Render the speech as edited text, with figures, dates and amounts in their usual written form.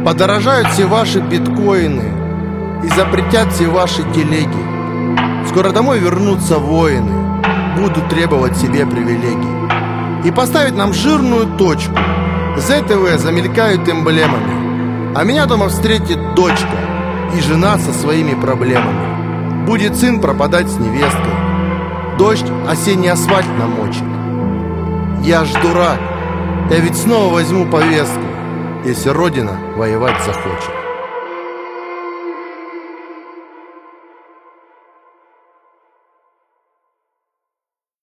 Подорожают все ваши биткоины и запретят все ваши телеги. Скоро домой вернутся воины, будут требовать себе привилегий. И поставить нам жирную точку. ЗТВ замелькают эмблемами, а меня дома встретит дочка и жена со своими проблемами. Будет сын пропадать с невесткой, дождь осенний асфальт намочит. Я ж дурак, я ведь снова возьму повестку, если Родина воевать захочет.